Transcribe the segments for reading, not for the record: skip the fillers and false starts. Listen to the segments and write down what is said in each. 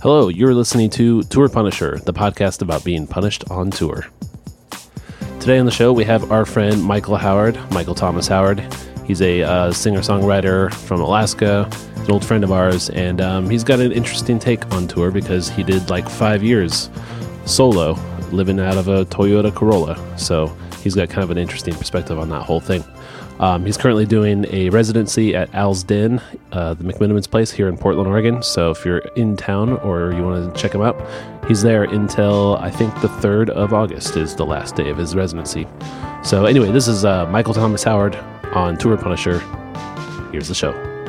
Hello, you're listening to Tour Punisher, the podcast about being punished on tour. Today on the show, we have our friend Michael Howard, Michael Thomas Howard. He's a singer-songwriter from Alaska, an old friend of ours, and he's got an interesting take on tour because he did like 5 years solo, living out of a Toyota Corolla. So he's got kind of an interesting perspective on that whole thing. He's currently doing a residency at Al's Den, the McMenamins place here in Portland, Oregon. So if you're in town or you want to check him out, he's there until I think the 3rd of August is the last day of his residency. So anyway, this is Michael Thomas Howard on Tour Punisher. Here's the show.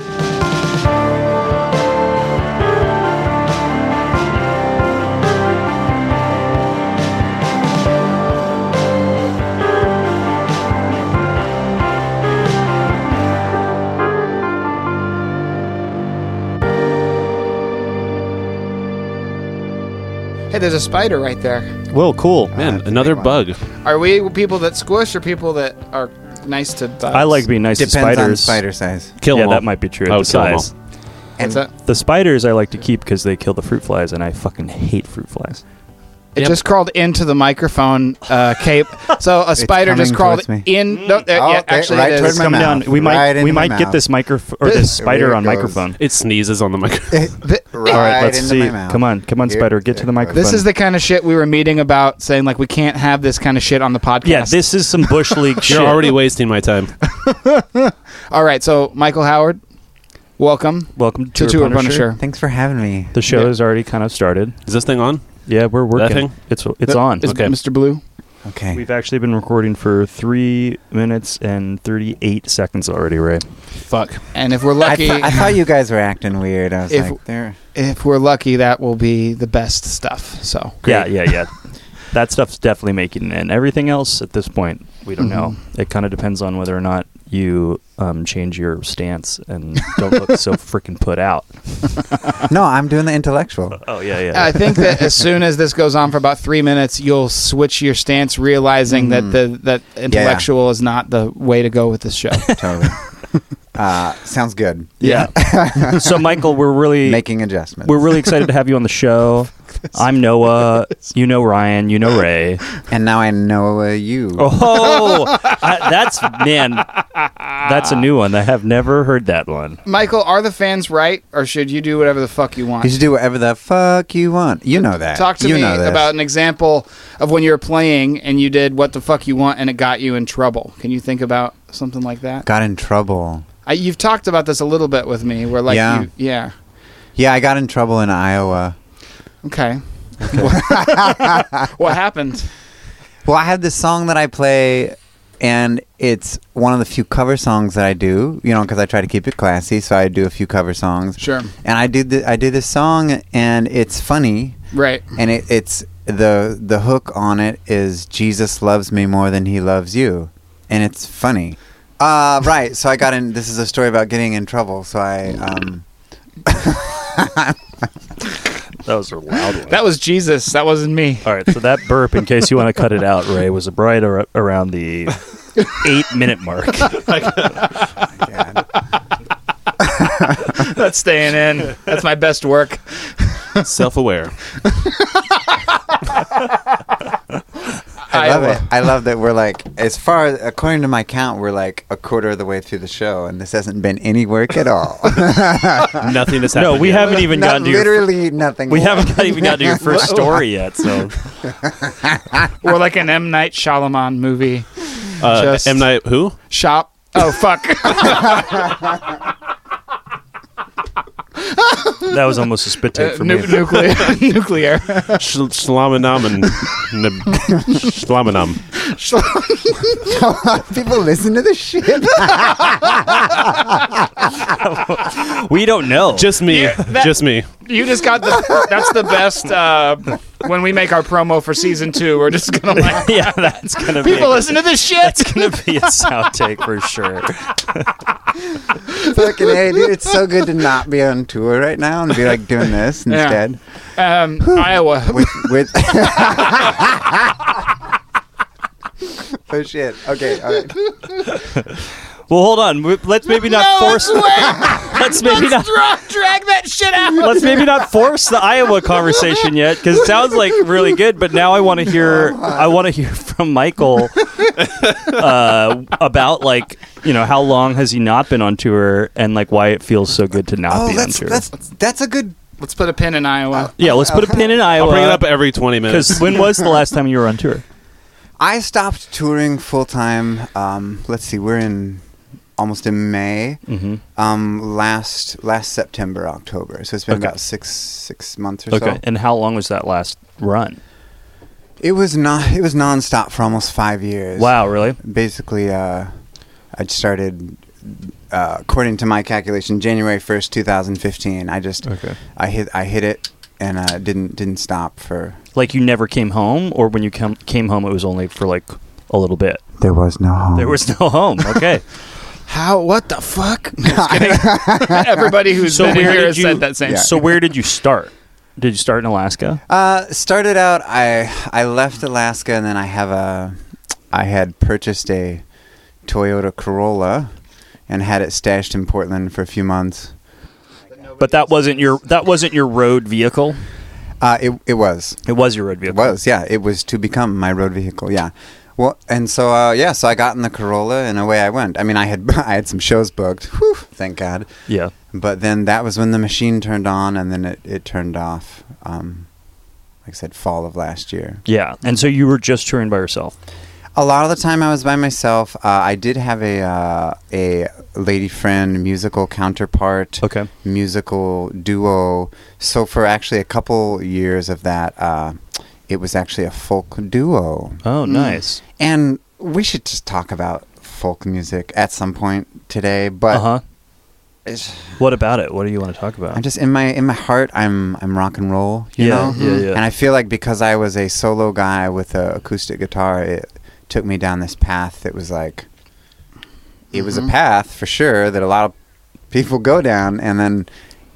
Hey, there's a spider right there. Whoa, cool. Man, another bug. Are we people that squish or people that are nice to bugs? I like being nice to Depends on spiders. spider size. Kill yeah, them all. that might be true. I The would kill them all. size. What's that? The spiders I like to keep because they kill the fruit flies, and I fucking hate fruit flies. It Yep. just crawled into the microphone cape. So a spider just coming crawled towards me. in. No, Oh, yeah, okay, actually, right it towards is. my Come mouth. down. We Right into might my get mouth. this microphone or this spider Here it on goes. microphone. It sneezes on the microphone. Right All right, let's into see. my mouth. Come on, Here spider, get to the it microphone. This is the kind of shit we were meeting about, saying like we can't have this kind of shit on the podcast. Yeah, this is some bush league shit. You're already wasting my time. All right, so Michael Howard, welcome Welcome to Tour Tour Punisher. Punisher. Thanks for having me. The show Yeah. has already kind of started. Is this thing on? Yeah, we're working. thing? It's on. Is Okay. Mr. Blue. Okay. We've actually been recording for 3 minutes and 38 seconds already, Ray. Fuck. And if we're I, lucky, I thought you guys were acting weird. I was If- like, there. if we're lucky, that will be the best stuff. So Yeah. That stuff's definitely making it in. Everything else at this point, we don't know. It kind of depends on whether or not you change your stance and don't look so freaking put out. No, I'm doing the intellectual. Oh, yeah. I think that as soon as this goes on for about 3 minutes, you'll switch your stance, realizing that that intellectual is not the way to go with this show. Totally. Sounds good. Yeah. So, Michael, we're really Making adjustments. excited to have you on the show. I'm Noah. You know Ryan. You know Ray. And now I know you. Oh, that's a new one. I have never heard that one. Michael, are the fans right, or should you do whatever the fuck you want? You should do whatever the fuck you want. You know that. Talk to you me know this. about an example of when you were playing and you did what the fuck you want and it got you in trouble. Can you think about something like that? Got in trouble. You've talked about this a little bit with me. Where like Yeah. yeah. Yeah, I got in trouble in Iowa. Okay. What happened? Well, I have this song that I play, and it's one of the few cover songs that I do, because I try to keep it classy, so I do a few cover songs. Sure. And I do this song, and it's funny, Right. and it's the hook on it is Jesus loves me more than he loves you, and it's funny. Right, so I got in, this is a story about getting in trouble, so I, That was a loud one. That was Jesus. That wasn't me. All right, so that burp, in case you want to cut it out, Ray, was right around the 8-minute mark. God. That's staying in. That's my best work. Self-aware. I love it. I love that we're like, according to my count, we're like a quarter of the way through the show, and this hasn't been any work at all. Nothing has happened. No, we yet. haven't even Not gotten to literally nothing. We haven't even gotten to your first story yet, so... Or like an M. Night Shyamalan movie. Just- M. Night who? Shop. Oh, fuck. That was almost a spit take for me. Nuclear. Shlamanam. Shlamanam. People listen to this shit. We don't know. Just me. Just me. You just got that's the best, when we make our promo for season 2, we're just going to like, Yeah, that's going to be... people listen to this shit. That's going to be a outtake for sure. Fucking hey, dude, it's so good to not be on tour right now and be like doing this instead. Iowa. With oh shit. Okay, all right. Well, hold on. Let's maybe not force. Let's maybe not drag that shit out. Let's maybe not force the Iowa conversation yet, because it sounds like really good. But now I want to hear. I want to hear from Michael about how long has he not been on tour, and like why it feels so good to not be on tour. That's a good. Let's put a pin in Iowa. Yeah, let's put a pin in Iowa. I'll bring it up every 20 minutes. Because when was the last time you were on tour? I stopped touring full time. Let's see, we're almost in May. Last September, October. So it's been about six months or so. Okay. And how long was that last run? It was nonstop for almost 5 years. Wow, really? Basically, I started, according to my calculation, January 1st, 2015. I hit it and didn't stop for. Like you never came home, or when you came home, it was only for like a little bit. There was no home. There was no home. Okay. How? What the fuck? Just kidding. Everybody who's been here has said that same. Yeah. So where did you start? Did you start in Alaska? Started out, I left Alaska, and then I had purchased a Toyota Corolla and had it stashed in Portland for a few months. But that wasn't your road vehicle? It was. It was your road vehicle. It was, yeah. It was to become my road vehicle, yeah. Well, and so so I got in the Corolla and away I went. I mean, I had some shows booked. Whew, thank God. Yeah. But then that was when the machine turned on, and then it turned off. Like I said, fall of last year. Yeah, and so you were just touring by yourself. A lot of the time I was by myself. I did have a lady friend, musical counterpart, musical duo. So for actually a couple years of that, it was actually a folk duo. Oh, nice. And we should just talk about folk music at some point today. But what about it? What do you want to talk about? I'm just in my heart. I'm rock and roll. You know? Yeah. And I feel like because I was a solo guy with an acoustic guitar, it took me down this path that was like, it was a path for sure that a lot of people go down, and then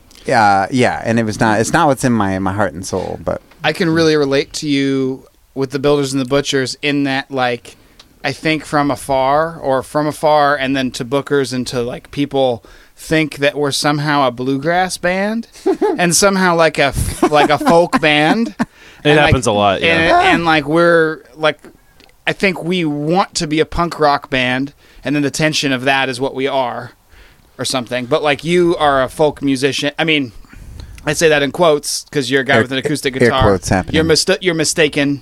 and it's not what's in my heart and soul. But I can really relate to you with the Builders and the Butchers in that, like, I think from afar and then to bookers and to like people think that we're somehow a bluegrass band and somehow like a folk band. It happens a lot, yeah. And like we're like, I think we want to be a punk rock band, and then the tension of that is what we are, or something. But like you are a folk musician. I mean, I say that in quotes because you're a guy with an acoustic guitar. Air quotes happening. You're mistaken.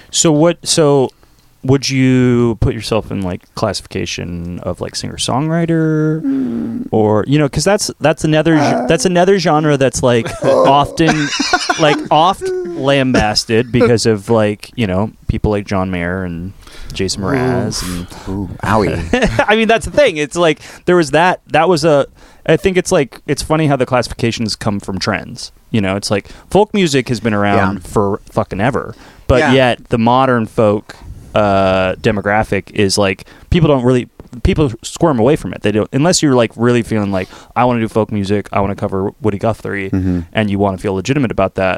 So would you put yourself in like classification of like singer-songwriter, or because that's another genre that's like often oft lambasted because of like people like John Mayer and Jason Mraz and owie. I mean, that's the thing. It's like there was that was I think it's like it's funny how the classifications come from trends. It's like folk music has been around for fucking ever, but yet the modern folk demographic is like people squirm away from it. They don't, unless you're like really feeling like I want to do folk music, I want to cover Woody Guthrie, and you want to feel legitimate about that.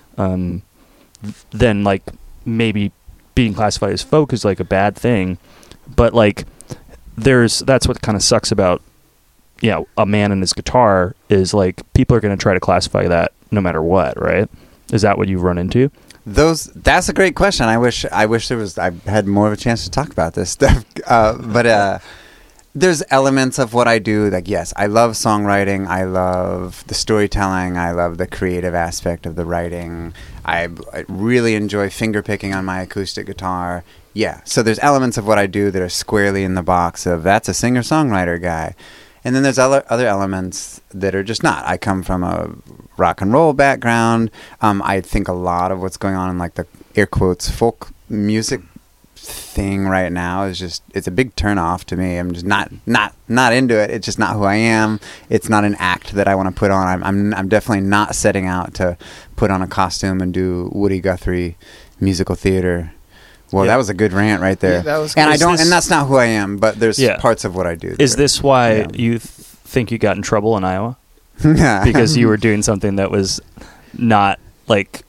Then like maybe being classified as folk is like a bad thing, but like that's what kind of sucks about a man and his guitar is like people are going to try to classify that no matter what, right? Is that what you've run into? That's a great question. I wish I had more of a chance to talk about this stuff. But there's elements of what I do. Like, yes, I love songwriting. I love the storytelling. I love the creative aspect of the writing. I really enjoy finger picking on my acoustic guitar. Yeah. So there's elements of what I do that are squarely in the box of that's a singer-songwriter guy. And then there's other elements that are just not. I come from a rock and roll background. I think a lot of what's going on in like the air quotes folk music thing right now is just, it's a big turnoff to me. I'm just not into it. It's just not who I am. It's not an act that I want to put on. I'm definitely not setting out to put on a costume and do Woody Guthrie musical theater. Well, that was a good rant right there. Yeah, that was and and that's not who I am, but there's parts of what I do. Is this why you think you got in trouble in Iowa? Because you were doing something that was not like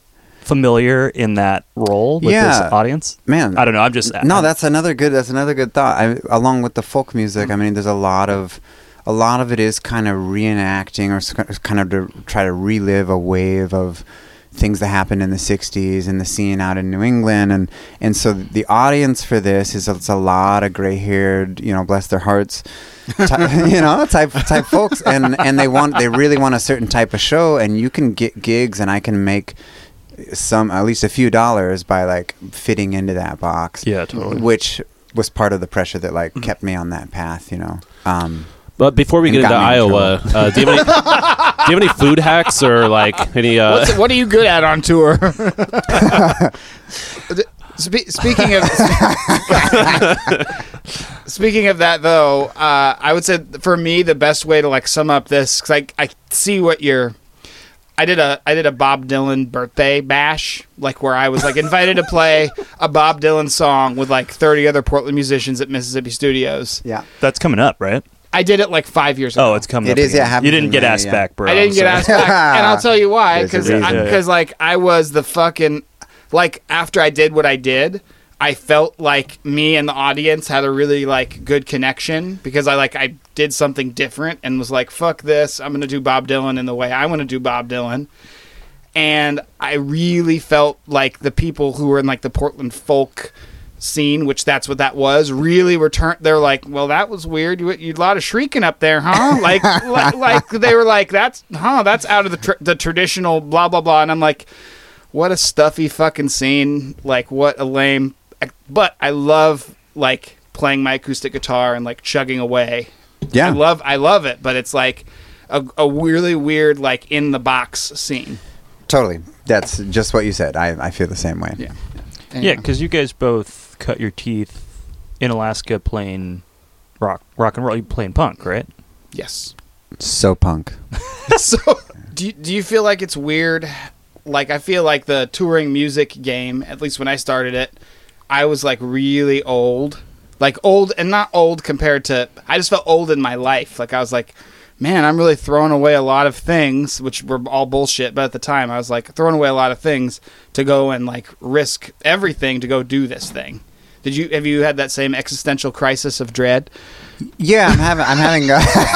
familiar in that role with this audience? Man, I don't know. I'm just that's another good thought. Along with the folk music, I mean, there's a lot of it is kind of reenacting or kind of to try to relive a wave of things that happened in the 60s and the scene out in New England, and so the audience for this is it's a lot of gray-haired, bless their hearts, type folks, and they really want a certain type of show, and you can get gigs, and I can make at least a few dollars by like fitting into that box. Yeah, totally. Which was part of the pressure that like kept me on that path, But before we get into Iowa, do you have any food hacks or like any? What are you good at on tour? Speaking of that, though, I would say for me the best way to like sum up this, because I see what you're. I did a Bob Dylan birthday bash, like where I was like invited to play a Bob Dylan song with like 30 other Portland musicians at Mississippi Studios. Yeah, that's coming up, right? I did it like 5 years ago. Oh, it's coming up. It is, again. yeah. You didn't get asked back, bro. I didn't get asked back. And I'll tell you why. Because like, I was the fucking... Like, after I did what I did, I felt like me and the audience had a really, like, good connection. Because I did something different and was like, fuck this. I'm going to do Bob Dylan in the way I want to do Bob Dylan. And I really felt like the people who were in, like, the Portland folk scene, which that's what that was, really they're like, well, that was weird, you a lot of shrieking up there, huh? like they were like, that's out of the traditional blah blah blah. And I'm like, what a stuffy fucking scene, like what a lame, but I love like playing my acoustic guitar and like chugging away. I love it, but it's like a really weird like in the box scene. Totally, that's just what you said. I feel the same way. Yeah, because you guys both cut your teeth in Alaska playing rock and roll. You playing punk, right? Yes. So punk. So, do you feel like it's weird? Like, I feel like the touring music game, at least when I started it, I was like really old. Like old, and not old compared to, I just felt old in my life. Like I was like, man, I'm really throwing away a lot of things, which were all bullshit. But at the time, I was like throwing away a lot of things to go and like risk everything to go do this thing. Have you had that same existential crisis of dread? Yeah, I'm having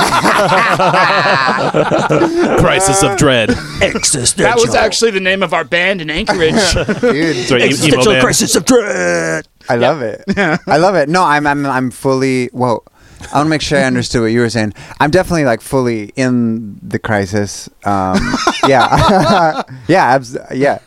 crisis of dread. Existential. That was actually the name of our band in Anchorage. Dude, existential crisis of dread. I love it. I love it. No, I'm fully. Whoa. I want to make sure I understood what you were saying. I'm definitely like fully in the crisis. Yeah, yeah.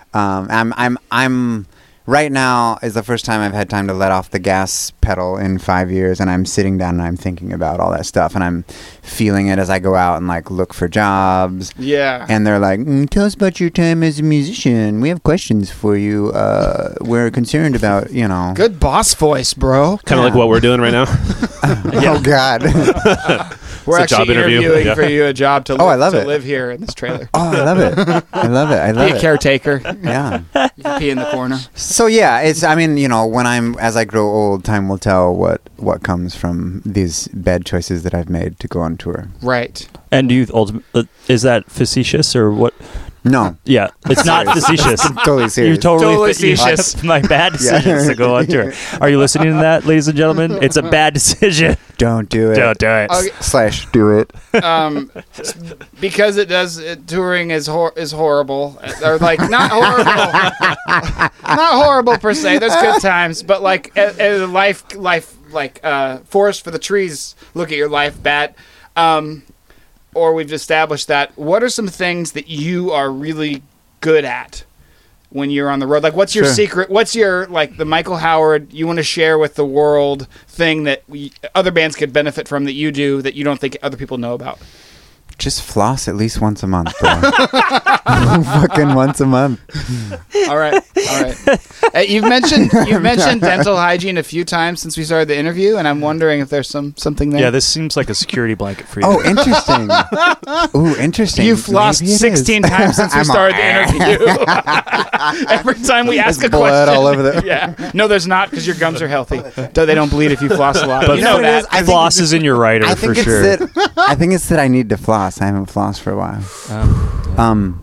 I'm right now is the first time I've had time to let off the gas pedal in 5 years, and I'm sitting down and I'm thinking about all that stuff, and I'm feeling it as I go out and like look for jobs. Yeah. And they're like, tell us about your time as a musician. We have questions for you. We're concerned about, Good boss voice, bro. Kind of like what we're doing right now. Oh God. We're It's a actually job interview. interviewing for you a job to live here in this trailer. Oh, I love it. I love it. Be a caretaker. Yeah. You can pee in the corner. So yeah, as I grow old, time will tell what comes from these bad choices that I've made to go on tour. Right. And do you is that facetious or what? No. Yeah, it's not facetious. Totally serious. You're totally serious. My bad decisions to go on tour. Are you listening to that, ladies and gentlemen? It's a bad decision. Don't do it. Don't do it. Okay. / do it. Because touring is horrible, or like not horrible, not horrible per se. There's good times, but like life like forest for the trees. Look at your life, bat. Or we've established that. What are some things that you are really good at when you're on the road? Like, what's your secret? What's your, like, the Michael Howard you want to share with the world thing that other bands could benefit from that you do that you don't think other people know about? Just floss at least once a month, bro. Fucking once a month. All right. You've mentioned dental hygiene a few times since we started the interview, and I'm wondering if there's something there. Yeah, this seems like a security blanket for you. Oh, interesting. Ooh, interesting. You've flossed 16 times since we started the interview. Every time we ask a blood question. all over the... Yeah. No, there's not, because your gums are healthy. They don't bleed if you floss a lot. But you know that. Floss is in your writer for sure. I think it's that I need to floss. I haven't flossed for a while.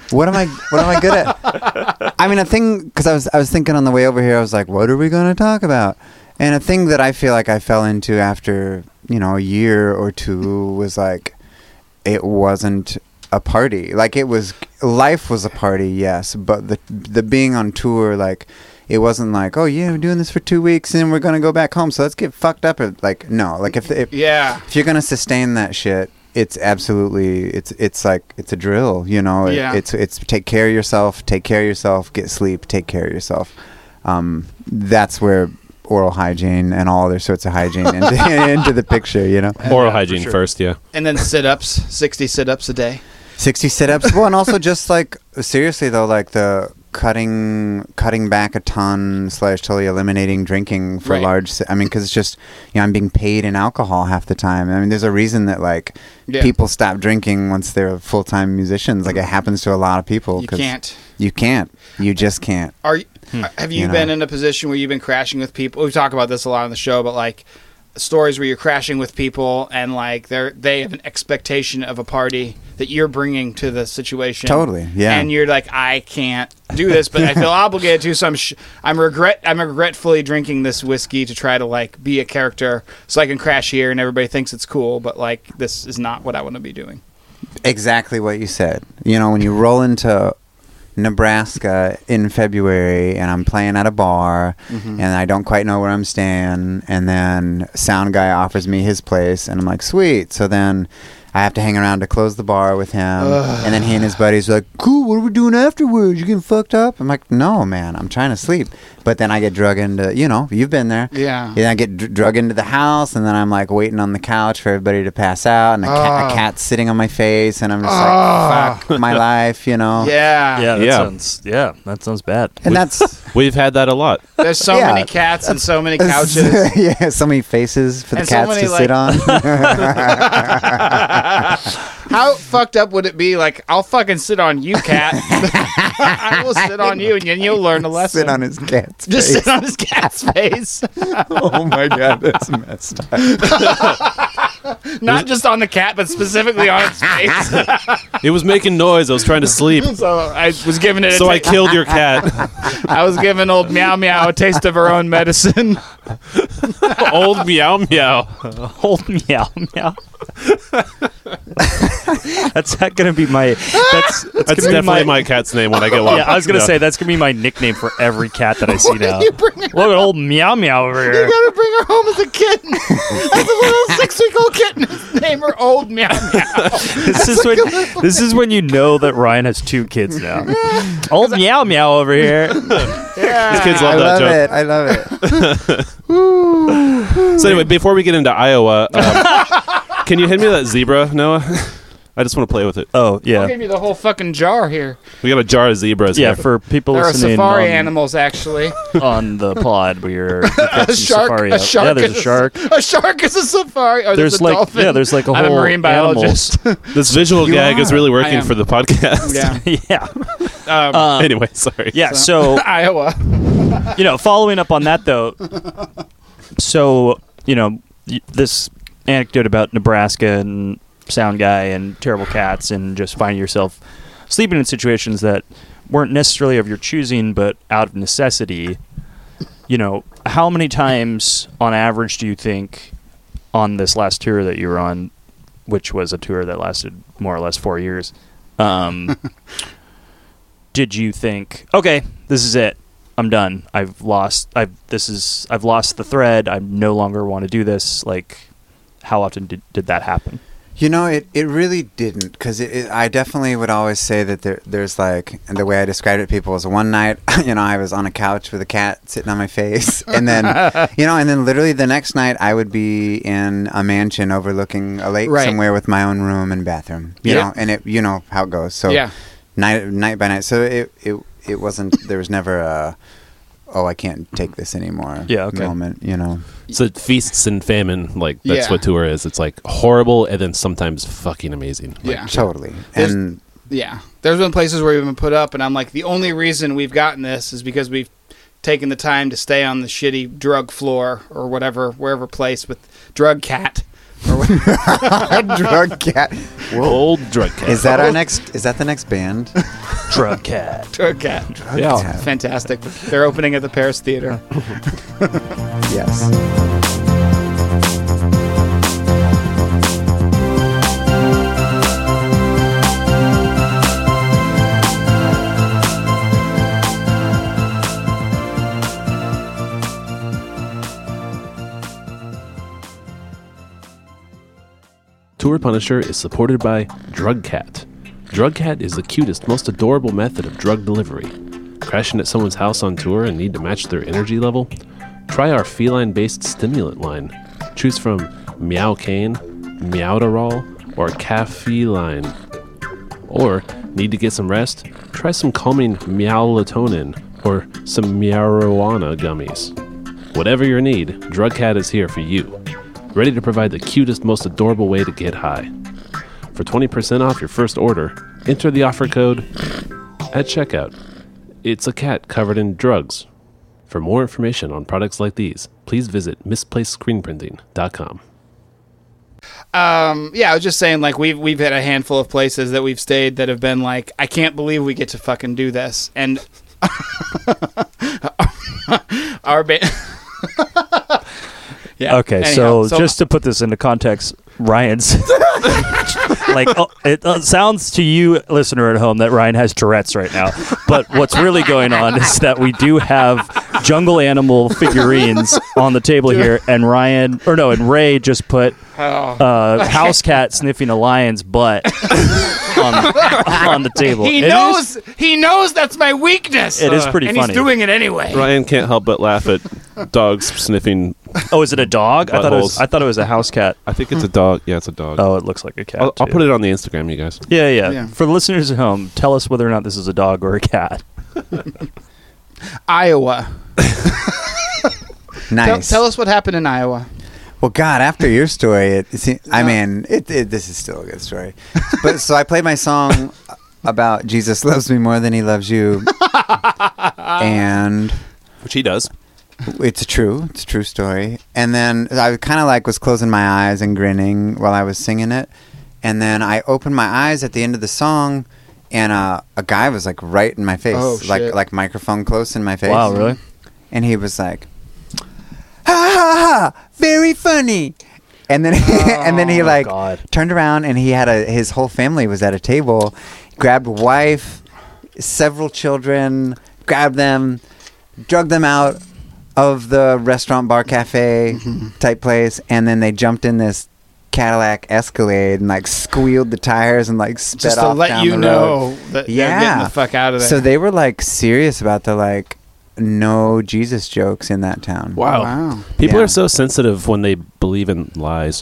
What am I good at? I mean, a thing, because I was thinking on the way over here, I was like, what are we going to talk about? And a thing that I feel like I fell into after, a year or two was like, it wasn't a party. Like, life was a party, yes, but the being on tour, like, it wasn't like, oh yeah, we're doing this for 2 weeks and then we're gonna go back home, so let's get fucked up. Like, no, like if you're gonna sustain that shit, it's absolutely it's like it's a drill, It's take care of yourself, get sleep, take care of yourself. That's where oral hygiene and all other sorts of hygiene into the picture, Oral hygiene first, yeah. And then sit-ups, 60 sit-ups a day. 60 sit-ups. Well, and also just like, seriously though, like the cutting back a ton / totally eliminating drinking for large. I mean, because it's just, I'm being paid in alcohol half the time. I mean, there's a reason that like people stop drinking once they're full-time musicians. Like, it happens to a lot of people. You can't. You just can't. Have you been in a position where you've been crashing with people? We talk about this a lot on the show, but like stories where you're crashing with people and like they have an expectation of a party that you're bringing to the situation. Totally, yeah. And you're like, I can't do this, but I feel obligated to. So I'm regretfully drinking this whiskey to try to like be a character, so I can crash here and everybody thinks it's cool. But like, this is not what I want to be doing. Exactly what you said. When you roll into Nebraska in February and I'm playing at a bar and I don't quite know where I'm staying, and then sound guy offers me his place and I'm like, sweet. So then I have to hang around to close the bar with him. And then he and his buddies are like, cool, what are we doing afterwards? You getting fucked up? I'm like, no, man, I'm trying to sleep. But then I get drug into, you've been there. Yeah. And I get drug into the house, and then I'm like waiting on the couch for everybody to pass out, and a cat's sitting on my face, and I'm just like, fuck my life, Yeah. That sounds bad. And We've had that a lot. There's so many cats and so many couches. Yeah, so many faces for the cats to sit on. How fucked up would it be? Like, I'll fucking sit on you, cat. I will sit on you, and then you'll learn a lesson. Sit on his cat's face. Just sit on his cat's face. Oh my god, that's messed up. Not just on the cat, but specifically on its face. It was making noise. I was trying to sleep. So I was giving it. I killed your cat. I was giving old Meow Meow a taste of her own medicine. Old Meow Meow. Old Meow Meow. That's not gonna be my. That's definitely my cat's name when I get one. Yeah, I was gonna say that's gonna be my nickname for every cat that I see now. Look at old Meow Meow over here. You gotta bring her home as a kitten, as a little 6-week-old kitten. Name her Old Meow Meow. This is when you know that Ryan has 2 kids now. Old Meow Meow over here. Yeah. These kids love that joke. I love it. So anyway, before we get into Iowa, can you hand me that zebra, Noah? I just want to play with it. Oh, yeah. I'll give you the whole fucking jar here. We got a jar of zebras Yeah, here. for people There are listening safari animals, actually. on the pod, we're A shark. Yeah, there's a shark. A shark is a safari. Or there's a like dolphin. yeah, there's like a I'm whole a marine biologist. This visual gag is really working I am. for the podcast. Yeah. yeah. Anyway, sorry. Yeah, so Iowa. following up on that though. So, this anecdote about Nebraska and sound guy and terrible cats and just finding yourself sleeping in situations that weren't necessarily of your choosing but out of necessity. How many times on average do you think on this last tour that you were on, which was a tour that lasted more or less 4 years, did you think, okay, this is it, I'm done, I've lost the thread, I no longer want to do this? Like, how often did that happen? It really didn't, because I definitely would always say that there's like, and the way I described it to people was one night, I was on a couch with a cat sitting on my face, and then, and then literally the next night I would be in a mansion overlooking a lake somewhere with my own room and bathroom, you know, and it, how it goes. So night by night. So it wasn't, there was never a, I can't take this anymore moment, So feasts and famine, like that's what tour is. It's like horrible and then sometimes fucking amazing. Like, totally. There's been places where we've been put up and I'm like, the only reason we've gotten this is because we've taken the time to stay on the shitty drug floor or wherever place with Drug Cat. Drug Cat. Old Drug Cat. Is that the next band? Drug Cat. Drug Cat. Yeah. Fantastic. They're opening at the Paris Theater. Yes. Tour Punisher is supported by Drug Cat. Drug Cat is the cutest, most adorable method of drug delivery. Crashing at someone's house on tour and need to match their energy level? Try our feline-based stimulant line. Choose from Meow Cane, Meowderall, or Caffeine. Or, need to get some rest? Try some calming Meowlatonin or some marijuana gummies. Whatever your need, Drug Cat is here for you. Ready to provide the cutest, most adorable way to get high. For 20% off your first order, enter the offer code at checkout. It's a cat covered in drugs. For more information on products like these, please visit misplacedScreenprinting.com. Yeah, I was just saying, like, we've had a handful of places that we've stayed that have been like, I can't believe we get to fucking do this. And our band... Yeah. Okay, anyhow, so just to put this into context, Ryan's like it sounds to you, listener at home, that Ryan has Tourette's right now. But what's really going on is that we do have jungle animal figurines on the table here, and Ray just put house cat sniffing a lion's butt on the table. He knows that's my weakness. It is pretty and funny. He's doing it anyway. Ryan can't help but laugh at dogs sniffing. Oh, is it a dog? I Buttholes. thought it was a house cat. I think it's a dog. Yeah, it's a dog. Oh, it looks like a cat. I'll too. put it on the Instagram, you guys. Yeah. For the listeners at home, tell us whether or not this is a dog or a cat. Iowa. Nice. Tell us what happened in Iowa. Well, God, after your story, this is still a good story. But so I played my song about Jesus loves me more than he loves you, and Which he does. it's a true story. And then I kind of like was closing my eyes and grinning while I was singing it, and then I opened my eyes at the end of the song, and a guy was like right in my face, Oh, shit. like microphone close in my face. Wow, really? And he was like, ha ha ha, very funny. And then he like God. turned around, and he had his whole family was at a table, grabbed a wife, several children, grabbed them, drugged them out of the restaurant, bar, cafe type place, and then they jumped in this Cadillac Escalade and like squealed the tires and like sped Just off to let down you the know road. that they're getting the fuck out of there. So they were like serious about the like no Jesus jokes in that town. Wow. People Yeah. are so sensitive when they believe in lies.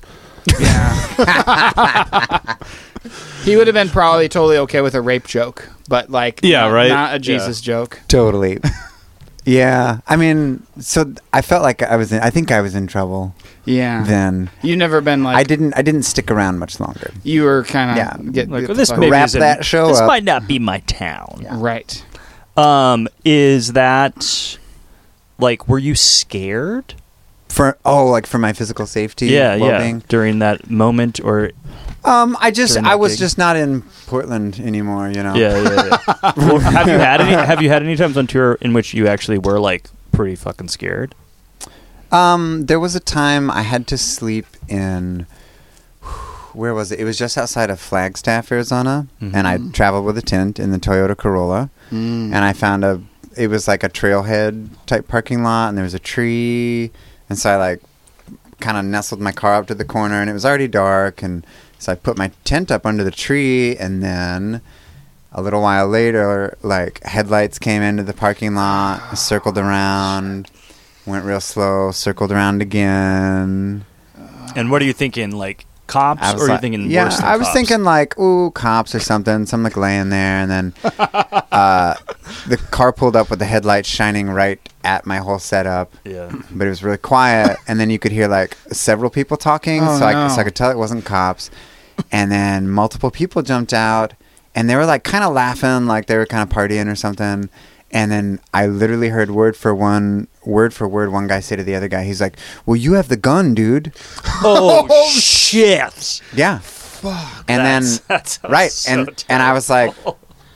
He would have been probably totally okay with a rape joke, but like, not a Jesus joke. Totally. Yeah. I mean, so I felt like I think I was in trouble Yeah. then. You've never been like, I didn't stick around much longer. you were kind Yeah. of get Like, the this fuck- maybe Wrap isn't- that show this up. might not be my town. right. Is that like, were you scared? For my physical safety, Yeah. well-being. During that moment, or I During that was gig. just not in Portland anymore, you know. yeah. Well, have you had any times on tour in which you actually were like pretty fucking scared? There was a time I had to sleep in. Where was it? It was just outside of Flagstaff, Arizona, and I traveled with a tent in the Toyota Corolla, and I found it was like a trailhead type parking lot, and there was a tree, and so I like kind of nestled my car up to the corner, and it was already dark, and so I put my tent up under the tree, and then a little while later, like headlights came into the parking lot, circled around, went real slow, circled around again. And what are you thinking? Like cops, I was or are you like- thinking yeah, worse than I was cops? thinking like, ooh, cops or something. Some like laying there, and then the car pulled up with the headlights shining right at my whole setup. Yeah. But it was really quiet, and then you could hear like several people talking, Oh, so no. I could tell it wasn't cops. And then multiple people jumped out, and they were like kind of laughing, like they were kind of partying or something. And then I literally heard word for word, one guy say to the other guy, he's like, "Well, you have the gun, dude." Oh shit! Yeah. And That's right, so and I was like,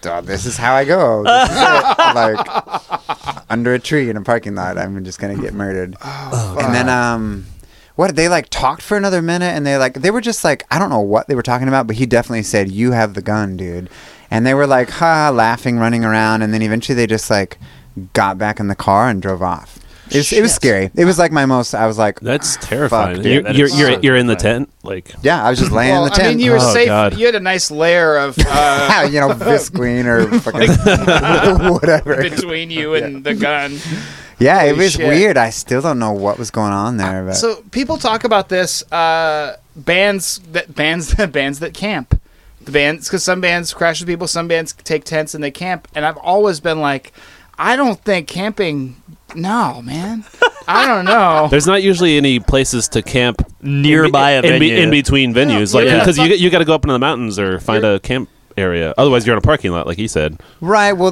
oh, this is how I go. This is it. Like under a tree in a parking lot, I'm just gonna get murdered. And then what they like talked for another minute, and they were just like, I don't know what they were talking about, but he definitely said, "You have the gun, dude." And they were like, laughing, running around, and then eventually they just like got back in the car and drove off. It was scary. It was like my most. I was like, That's terrifying. Fuck, dude. You're in the tent, like yeah, I was just laying in the tent. I mean, you were safe. God. You had a nice layer of Visqueen or fucking whatever between you and the gun. Yeah, Holy it was shit. weird. I still don't know what was going on there. But. So people talk about this bands that camp. The bands, because some bands crash with people, some bands take tents and they camp. And I've always been like, I don't think camping. No, man. I don't know. there's not usually any places to camp Nearby a venue. in between venues, like Yeah. because you got to go up into the mountains or find a camp area. Otherwise, you're in a parking lot, like he said. Right. Well,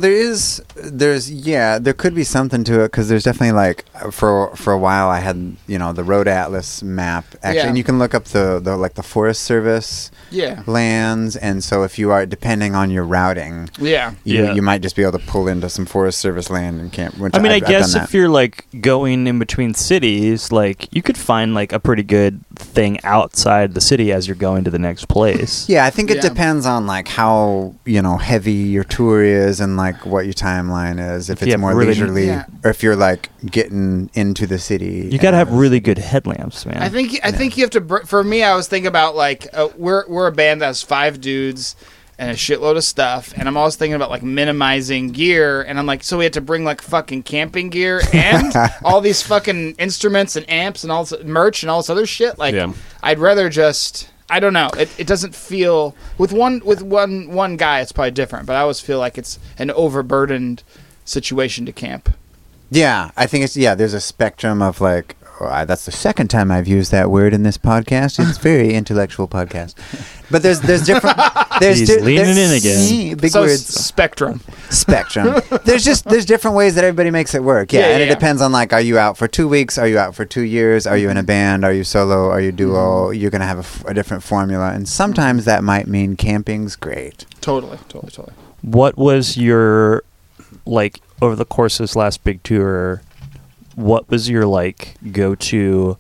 there could be something to it because there's definitely like for a while I had the Road Atlas map actually, Yeah. and you can look up the Forest Service Yeah. lands, and so if you are depending on your routing, Yeah. you might just be able to pull into some Forest Service land and camp. Which I mean, I I've guess done if that. you're like going in between cities, like you could find like a pretty good thing outside the city as you're going to the next place. Yeah, I think it Yeah. depends on like how heavy your tour is and like what your timeline is. If you it's have more really- leisurely, Yeah. or if you're like getting into the city. You got to have really good headlamps, man. I think you have to. For me, I was thinking about like we're a band that has 5 dudes and a shitload of stuff, and I'm always thinking about like minimizing gear, and I'm like, so we had to bring like fucking camping gear and all these fucking instruments and amps and all this merch and all this other shit. Like, Yeah. I'd rather just. I don't know. It doesn't feel with one guy. It's probably different, but I always feel like it's an overburdened situation to camp. Yeah, I think there's a spectrum of like. That's the second time I've used that word in this podcast. It's a very intellectual podcast, but there's different. He's leaning in again. Big So words. spectrum. Spectrum. there's different ways that everybody makes it work. Yeah, Yeah, and it yeah. depends on like, are you out for 2 weeks? Are you out for 2 years? Are you in a band? Are you solo? Are you duo? You're gonna have a different formula, and sometimes that might mean camping's great. Totally. What was your, like, over the course of this last big tour, what was your, like, go-to,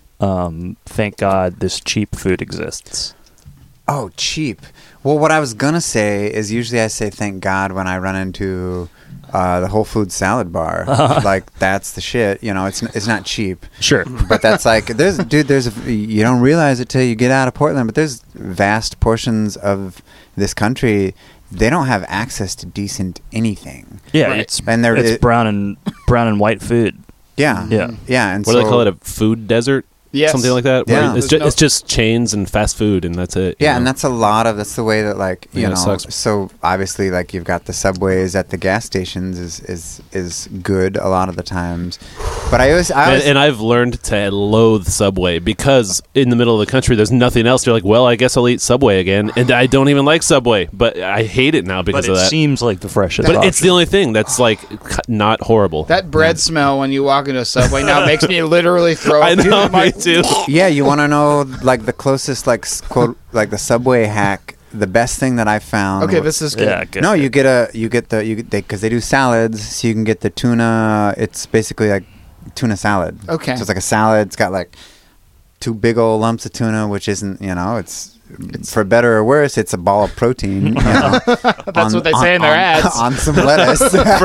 thank God this cheap food exists? Oh, cheap. Well, what I was gonna say is usually I say thank God when I run into the Whole Foods salad bar. Like that's the shit. It's not cheap. Sure. But that's like you don't realize it till you get out of Portland, but there's vast portions of this country they don't have access to decent anything. Yeah, Right. it's And brown and white food. Yeah. Yeah. Yeah, and What so do they call it? A food desert? Yes. Something like that. Yeah. Where it's just chains and fast food, and that's it. Yeah, and that's the way that like Yeah, it sucks. so obviously like you've got the Subways at the gas stations is good a lot of the times, but I always and I've learned to loathe Subway because in the middle of the country there's nothing else. You're like, well, I guess I'll eat Subway again, and I don't even like Subway, but I hate it now because But of it that. seems like the freshest But option. it's the only thing that's like not horrible. That bread smell when you walk into a Subway now makes me literally throw I up. know, I'm like, me too. Yeah, you want to know like the closest like quote like the Subway hack. The best thing that I found. okay, this is good. Yeah, good. No, because they do salads, so you can get the tuna. It's basically like tuna salad. Okay. So it's like a salad. It's got like 2 big old lumps of tuna, which isn't it's for better or worse, it's a ball of protein. That's what they say in their ads. On some lettuce.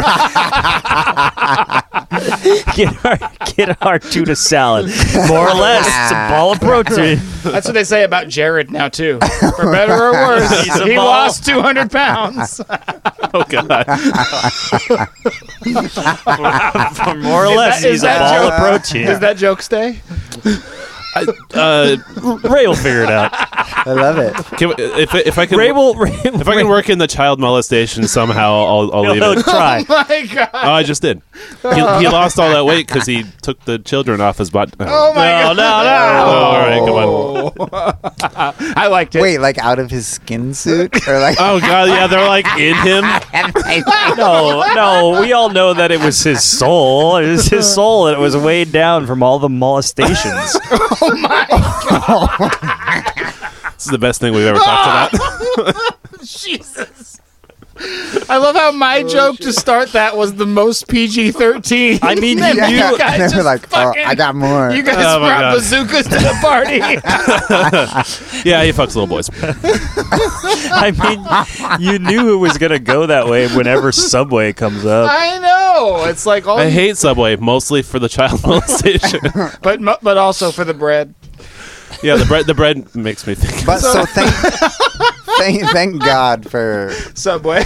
Get our tuna salad. More or less, it's a ball of protein. That's what they say about Jared now too. For better or worse, He's a he ball. lost 200 pounds. Oh god. For more or less, is he's a that ball joke- of protein. Does that joke stay? Ray will figure it out. I love it. If I can Ray will. if I can work in the child molestation somehow, I'll leave He'll it. try. Oh my god! Oh, I just did. He lost all that weight because he took the children off his butt. Oh my No, god! no, no. All right, come on. I liked it. Wait, like out of his skin suit, or like? Oh god, yeah, they're like in him. No, we all know that it was his soul. It was his soul, and it was weighed down from all the molestations. This is the best thing we've ever talked about. Jesus! I love how my joke to start that was the most PG-13. I mean, And you guys they were just like, fucking- I got more. You guys Oh my brought God. bazookas to the party. Yeah, he fucks little boys. I mean, you knew it was gonna go that way whenever Subway comes up. I know. It's like all I hate Subway, mostly for the child molestation. but also for the bread. Yeah, the bread makes me think. But so thank God for Subway.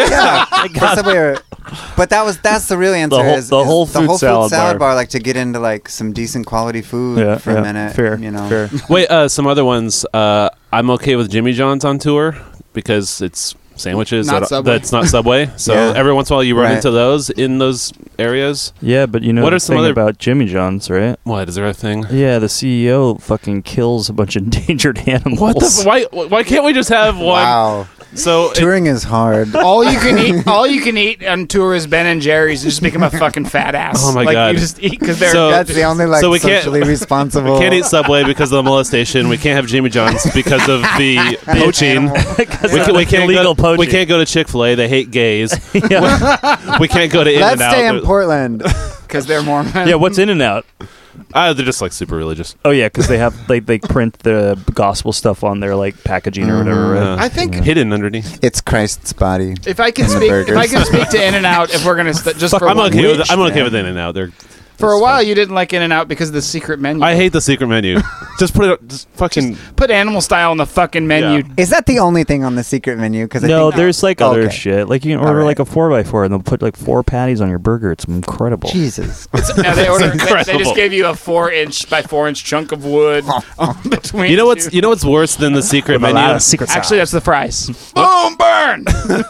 for Subway. But that's the real answer. The Whole Food Salad Salad Bar. Bar, like to get into like some decent quality food Yeah, for a minute. Fair, you know. fair. Wait, some other ones. I'm okay with Jimmy John's on tour because it's sandwiches. Not Subway. That's not Subway. So Yeah. every once in a while you run Right. into those in those areas. Yeah, but you know What the are some thing other- about Jimmy John's, right? What is there a thing? Yeah, the CEO fucking kills a bunch of endangered animals. What the? Why can't we just have one? Wow. So Touring is hard. All you can eat on tour is Ben and Jerry's and just become a fucking fat ass. Oh my like, God. You just eat because they're So- That's the only like So we can't- socially responsible. we can't eat Subway because of the molestation. We can't have Jimmy John's because of the poaching. We can't illegal go, poaching. We can't go to Chick-fil-A. They hate gays. Yeah. We can't go to Let's In-N-Out. stay in Portland. because they're Mormon. Yeah, what's In and Out? They're just like super religious. Oh yeah, because they have they print the gospel stuff on their like packaging or whatever. Right? I think hidden underneath. It's Christ's body. if I can And the speak, if burgers. I can speak to In-N-Out, if we're gonna just for I'm one- okay with Which, I'm okay man? with In-N-Out. They're for a while you didn't like In-N-Out because of the secret menu. I hate the secret menu. Just put it. Just fucking. Put animal style on the fucking menu. Yeah. Is that the only thing on the secret menu? Because No, there's like other Okay. shit. Like you can order All like right. a 4x4 and they'll put like 4 patties on your burger. It's incredible. Jesus. No, they incredible. just gave you a 4-inch by 4-inch chunk of wood between. You know what's worse than the secret With a menu? lot of secret sauce. Actually, that's the fries. Boom, burn.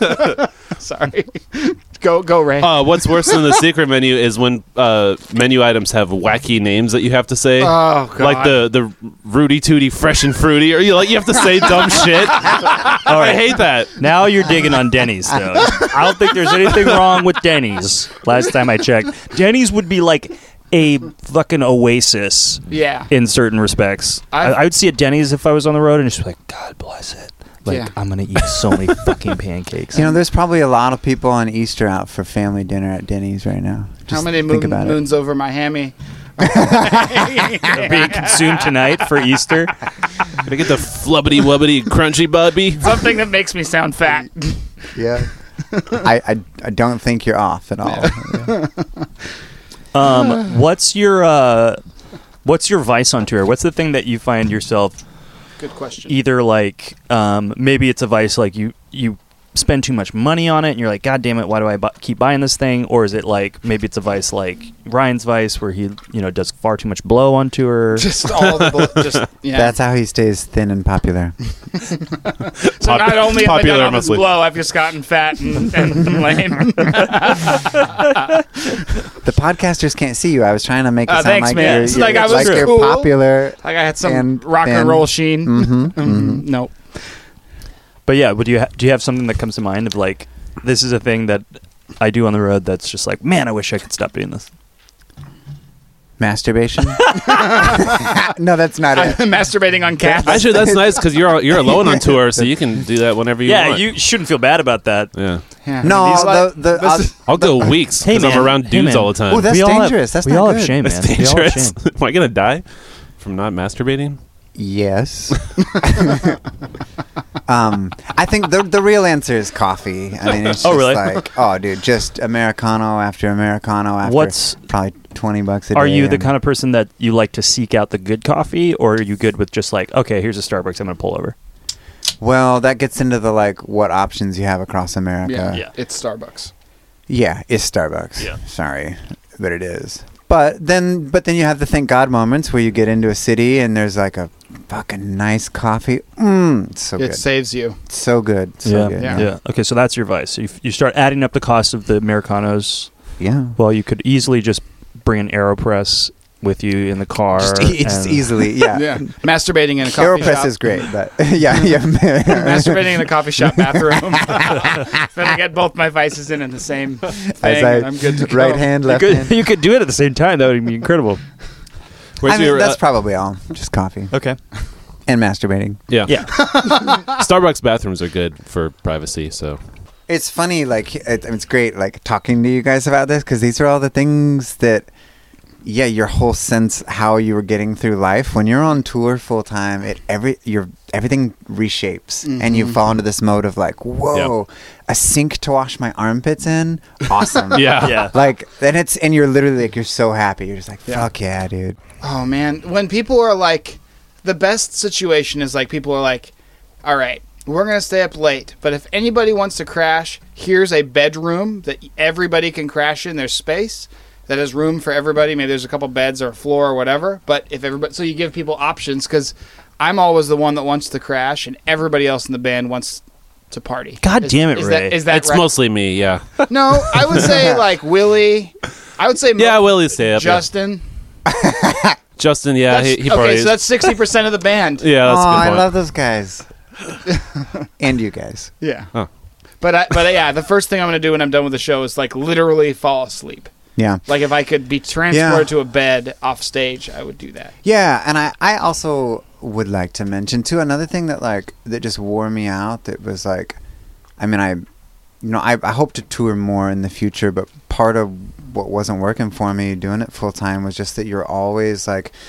Sorry. Go, Ray. What's worse than the secret menu is when menu items have wacky names that you have to say. Oh, God. Like the Rudy Tooty Fresh and Fruity, or you have to say dumb shit. I hate that. Now you're digging on Denny's, though. I don't think there's anything wrong with Denny's. Last time I checked, Denny's would be like a fucking oasis Yeah. in certain respects. I would see a Denny's if I was on the road and just be like, God bless it. Like, Yeah. I'm going to eat so many fucking pancakes. You know, there's probably a lot of people on Easter out for family dinner at Denny's right now. How Just many think about moons over my hammy? They're being consumed tonight for Easter. Gonna get the flubbity wubbity crunchy bubby. Something that makes me sound fat. it. Yeah. I don't think you're off at all. Yeah. What's your vice on tour? What's the thing that you find yourself Good question. either like maybe it's a vice like you spend too much money on it and you're like, God damn it, why do I keep buying this thing? Or is it like maybe it's a vice like Ryan's vice where he does far too much blow on tour? Just all the yeah. That's how he stays thin and popular. So not only have I popular done all this mostly. blow, I've just gotten fat and lame. The podcasters can't see you. I was trying to make it sound thanks, like man. you're, It's like I was like you're cool. popular. Like I had some And rock and then- roll sheen. Mm-hmm. Nope. But yeah, do you have something that comes to mind of like, this is a thing that I do on the road that's just like, man, I wish I could stop doing this. Masturbation? No, that's not I'm it. masturbating on cats. Actually, that's nice because you're alone on tour, so you can do that whenever you want. You shouldn't feel bad about that. Yeah. Yeah. No, These the I'll go weeks Hey, because I'm man. around Hey, dudes man. all the time. Oh, that's We all have- dangerous. That's we not all good. have shame, man. That's We all have dangerous. shame. Am I gonna die from not masturbating? Yes. I think the real answer is coffee. I mean, it's just really? like, oh, dude, just Americano after Americano after What's- probably $20 a day. Are you the and- kind of person that you like to seek out the good coffee, or are you good with just like, okay, here's a Starbucks, I'm going to pull over? Well, that gets into the like what options you have across America. Yeah. It's Starbucks. Yeah, it's Starbucks. Yeah. Sorry, but it is. But then you have the thank God moments where you get into a city and there's like a fucking nice coffee. It's so It good. saves you. So good. So good. Yeah. Okay, so that's your vice. So you start adding up the cost of the Americanos. Yeah. Well, you could easily just bring an AeroPress with you in the car. It's and- easily, yeah. Yeah. Masturbating in a coffee AeroPress shop. is great, but yeah. Masturbating in a coffee shop bathroom. Then I get both my vices in the same thing. and I'm good to go. right hand, You left could, hand. you could do it at the same time. That would be incredible. Where's I mean, your, that's probably all. Just coffee Okay. and masturbating. yeah. Yeah. Starbucks bathrooms are good for privacy. So It's funny, like it's great, like talking to you guys about this because these are all the things that, your whole sense how you were getting through life when you're on tour full time. Everything reshapes, and you fall into this mode of like, whoa, a sink to wash my armpits in, awesome, Yeah. Like and you're literally like you're so happy, you're just like fuck yeah, dude. Oh man, when people are like, the best situation is like people are like, all right, we're going to stay up late, but if anybody wants to crash, here's a bedroom that everybody can crash in. There's space that has room for everybody. Maybe there's a couple beds or a floor or whatever. But if everybody, so you give people options, because I'm always the one that wants to crash, and everybody else in the band wants to party. God damn it, Ray. Is that It's right? mostly me, yeah. No, I would say like Willie. I would say Willie stay up. Justin. Justin, yeah, he Okay, parties. so that's 60% of the band. Yeah, that's a good I point. love those guys. And you guys. Yeah. Huh. But yeah, the first thing I'm going to do when I'm done with the show is like literally fall asleep. Yeah. Like if I could be transported to a bed off stage, I would do that. Yeah, and I also would like to mention too another thing that just wore me out. That was like, I mean, I hope to tour more in the future, but part of what wasn't working for me doing it full time was just that you're always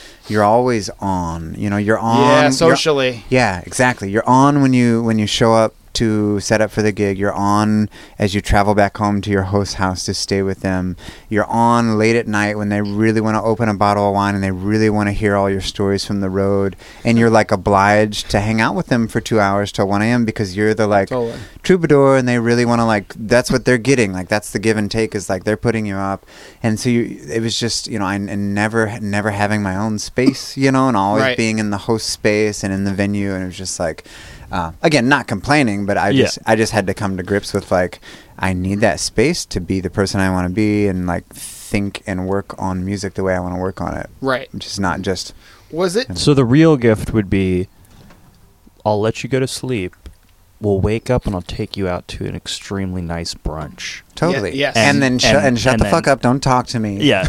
on. You're on. Yeah, socially. Yeah, exactly. You're on when you show up to set up for the gig. You're on as you travel back home to your host house to stay with them. You're on late at night when they really want to open a bottle of wine and they really want to hear all your stories from the road, and you're like obliged to hang out with them for 2 hours till 1 a.m. because you're the Totally. troubadour, and they really want to that's what they're getting. Like that's the give and take, is like they're putting you up. And so it was just and never having my own space, and always being in the host space and in the venue, and it was just like, again, not complaining, but I just had to come to grips with like, I need that space to be the person I want to be and like think and work on music the way I want to work on it. Right. Just not just. Was it? So the real gift would be, I'll let you go to sleep. We'll wake up and I'll take you out to an extremely nice brunch. Totally. Yes. And then shut the then- fuck up. Don't talk to me. Yeah.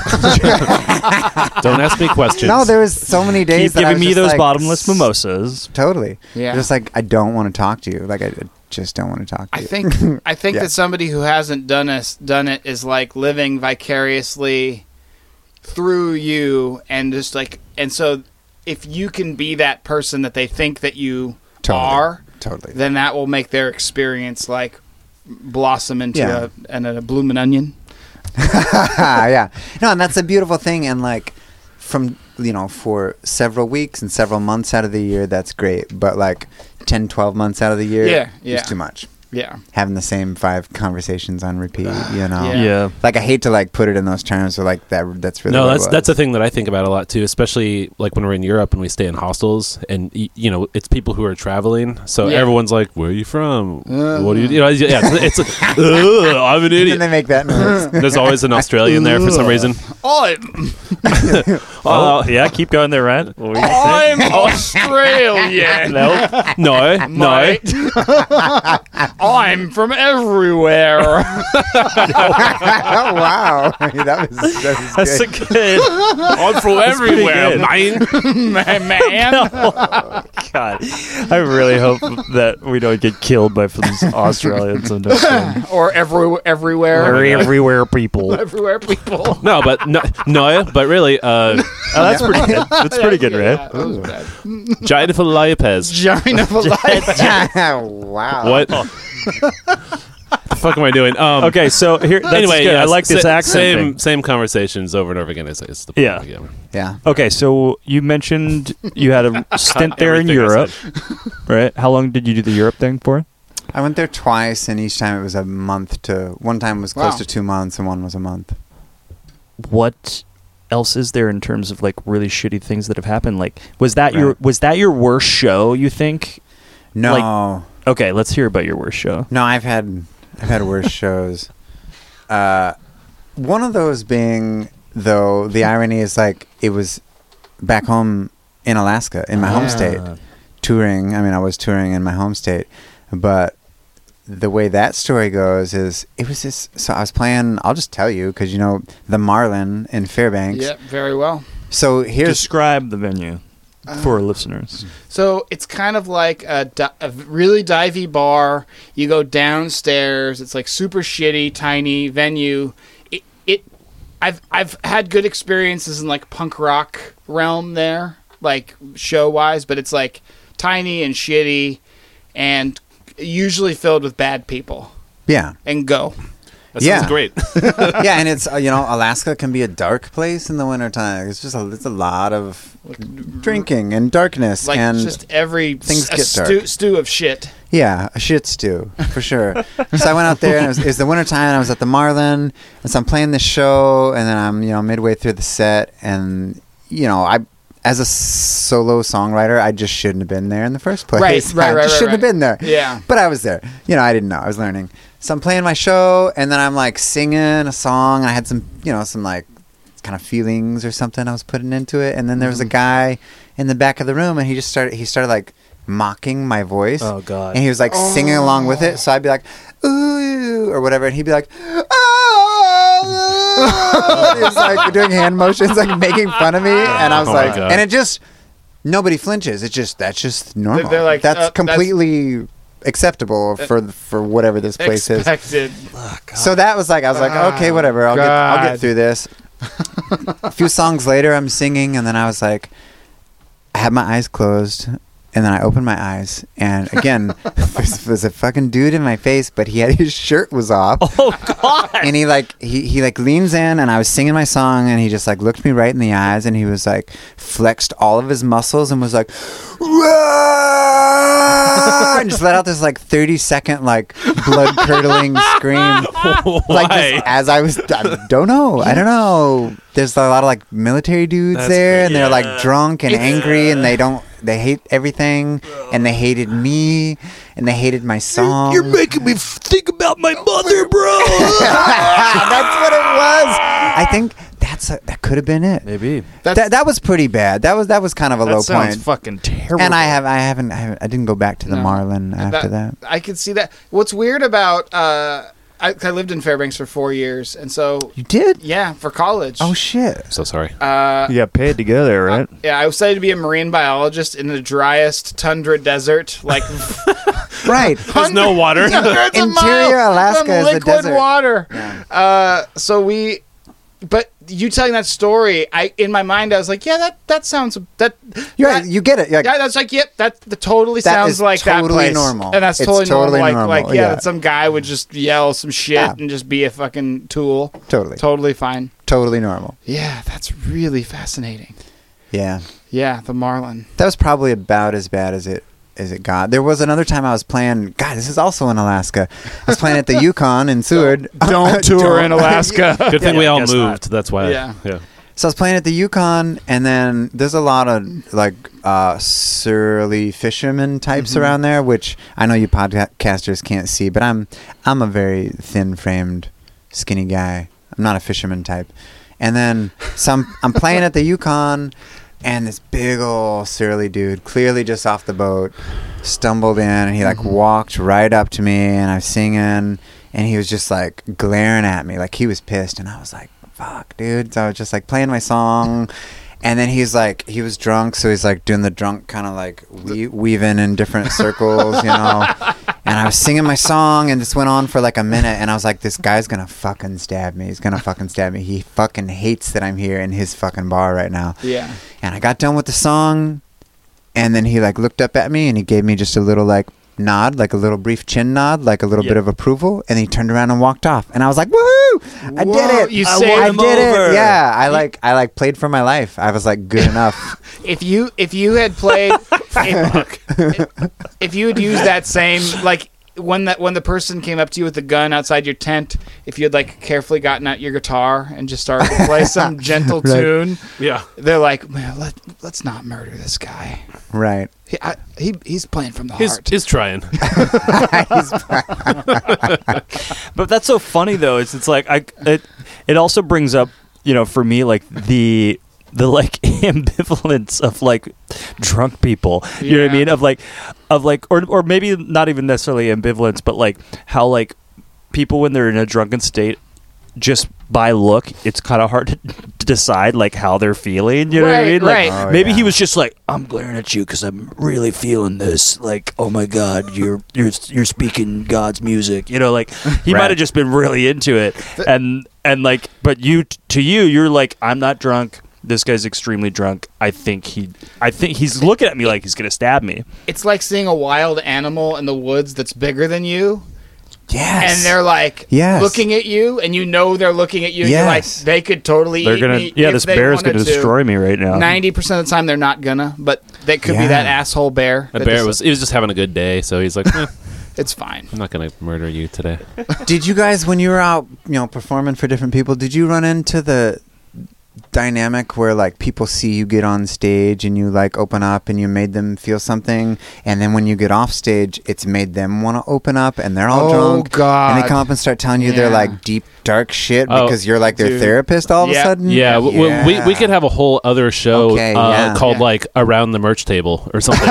Don't ask me questions. No, there was so many days Keep that I giving was me just those like, bottomless mimosas. Totally. Yeah. Just like, I don't want to talk to you. Like, I just don't want to talk to I you. think Yeah. that somebody who hasn't done it is like living vicariously through you, and just like, and so if you can be that person that they think that you are, Totally. then that will make their experience like blossom into Yeah. a blooming onion. Yeah. No, and that's a beautiful thing. And like, from, for several weeks and several months out of the year, that's great. But like 10, 12 months out of the year, Yeah. it's too much. Yeah. Having the same 5 conversations on repeat, Yeah. Like, I hate to like put it in those terms, or like that's really No, what it was. that's a thing that I think about a lot too, especially like when we're in Europe and we stay in hostels, and it's people who are traveling, so Yeah. everyone's like, "Where are you from? What do you?" Yeah, it's like, "Ugh, I'm an And idiot." they make that noise. There's always an Australian there for some reason. Oh, yeah, keep going there, Ryan. What were you gonna say? I'm Australian. No, Mate. I'm from everywhere. Wow. that was That's good. a good. I'm from everywhere, man. Man. God, I really hope that we don't get killed by some Australians and Or everywhere. everywhere people. Everywhere people. No, but but really, That's pretty good. That's pretty good, Yeah, right? that was bad. Jennifer Lopez. Giant of a life. Wow. What? The fuck am I doing? Okay, so here. That's Anyway, good. yeah, I like this accent thing. Same conversations over and over again. It's the point Yeah. again. Yeah. Okay, so you mentioned you had a stint there in Everything I Europe, said. right? How long did you do the Europe thing for? I went there twice, and each time it was a month to. One time was close Wow. to 2 months, and one was a month. What else is there in terms of like really shitty things that have happened? Like, was that Right. your worst show? You think? No. Okay, let's hear about your worst show. No, I've had worse shows. One of those being, though, the irony is like it was back home in Alaska, in my home state, touring. I mean, I was touring in my home state, but the way that story goes is it was this. So I was playing. I'll just tell you because the Marlin in Fairbanks. Yep, very well. So here's Describe the venue. for our listeners. So it's kind of like a really divey bar. You go downstairs. It's like super shitty, tiny venue. I've had good experiences in like punk rock realm there, like show wise, but it's like tiny and shitty, and usually filled with bad people. Yeah. And go. That sounds great. Yeah, and it's Alaska can be a dark place in the wintertime. It's just it's a lot of drinking and darkness, like and just every things get dark. stew of shit. Yeah, a shit stew for sure. So I went out there, and it was the wintertime, and I was at the Marlin, and so I'm playing this show, and then I'm midway through the set, and I as a solo songwriter, I just shouldn't have been there in the first place. Right. I just shouldn't have been there. Yeah, but I was there. I didn't know. I was learning. So I'm playing my show, and then I'm like singing a song, and I had some like kind of feelings or something I was putting into it, and then there was a guy in the back of the room, and he started like mocking my voice. Oh God! And he was like singing along with it. So I'd be like, ooh, or whatever, and he'd be like, oh. He was like doing hand motions, like making fun of me, and I was like, and it just nobody flinches. That's just normal. They're like, that's completely acceptable for whatever this place expected. is. So that was like, I was like, okay, whatever. I'll get through this. A few songs later, I'm singing, and then I was like, I had my eyes closed. And then I opened my eyes, and again, there's a fucking dude in my face, but his shirt was off. Oh God! And he leans in, and I was singing my song, and he just like looked me right in the eyes, and he was like flexed all of his muscles and was like, "Whoa!" and just let out this like 30-second like blood curdling scream. Like just as I don't know. There's a lot of like military dudes there, and they're like drunk and angry, and they hate everything, and they hated me, and they hated my song. You're making me think about my mother, bro. That's what it was. I think that could have been it. Maybe that was pretty bad. That was kind of a low sounds point. Fucking terrible. And I didn't go back to the Marlin after that. I could see that. What's weird about I lived in Fairbanks for 4 years, and so you did? Yeah, for college. Oh shit! So sorry. You got paid to go there, right? Yeah, I was studying to be a marine biologist in the driest tundra desert, like right. There's no water. Interior Alaska is a desert. Liquid water. Yeah. But you telling that story, in my mind, I was like, yeah, that sounds You get it. Yeah, that's like, yep, that totally sounds like totally that place. normal. And that's It's totally totally normal. normal. That some guy would just yell some shit and just be a fucking tool. Totally fine. Totally normal. Yeah, that's really fascinating. Yeah. Yeah, the Marlin. That was probably about as bad as it got. There was another time I was playing. God, this is also in Alaska. I was playing at the Yukon in Seward. Don't tour in Alaska. Good thing we all moved. not. That's why. Yeah. So I was playing at the Yukon, and then there's a lot of like surly fisherman types around there, which I know you podcasters can't see, but I'm a very thin-framed, skinny guy. I'm not a fisherman type. And then I'm playing at the Yukon, and this big old surly dude, clearly just off the boat, stumbled in, and he like walked right up to me, and I was singing, and he was just like glaring at me like he was pissed, and I was like, fuck, dude. So I was just like playing my song, and then he was drunk, so he's like doing the drunk kind of like weaving in different circles, and I was singing my song, and this went on for like a minute, and I was like, this guy's gonna fucking stab me. He's gonna fucking stab me. He fucking hates that I'm here in his fucking bar right now. Yeah. And I got done with the song, and then he like looked up at me, and he gave me just a little like nod, like a little brief chin nod, like a little bit of approval, and he turned around and walked off, and I was like, woohoo, I did it. I did it. Yeah, I played for my life. I was like good enough. If you had played if you had used that same, like when the person came up to you with the gun outside your tent, if you had like carefully gotten out your guitar and just started to play some gentle tune, they're like, man, let's not murder this guy. Right. He's playing from the heart. He's trying. But that's so funny though. It's like it also brings up, for me, like the like ambivalence of like drunk people. You know what I mean? Of like or maybe not even necessarily ambivalence, but like how like people when they're in a drunken state, just by look, it's kind of hard to decide like how they're feeling. You know what I Right, mean? Like right. Oh, maybe yeah. he was just like, I'm glaring at you because I'm really feeling this. Like, oh my God, you're speaking God's music. You know, like he Right. might have just been really into it, and like, but you're like, I'm not drunk. This guy's extremely drunk. I think he's looking at me like he's gonna stab me. It's like seeing a wild animal in the woods that's bigger than you, Yes. and they're like Yes. looking at you, and you know they're looking at you. And you're like, Yes. they could totally They're eat gonna, me. yeah, if this they bear is wanted gonna to. destroy me right now. 90% of the time they're not gonna, but they could be Yeah. that asshole bear. The that bear just- he was just having a good day, so he's like, It's fine. I'm not going to murder you today. Did you guys, when you were out, performing for different people, did you run into the dynamic where like people see you get on stage and you like open up and you made them feel something, and then when you get off stage, it's made them want to open up and they're all Oh, drunk, God. and they come up and start telling you their Yeah. like deep dark shit Oh, because you're like their dude. therapist all of a Yeah. sudden. Yeah, we could have a whole other show Okay, yeah. called Yeah. like Around the Merch Table or something.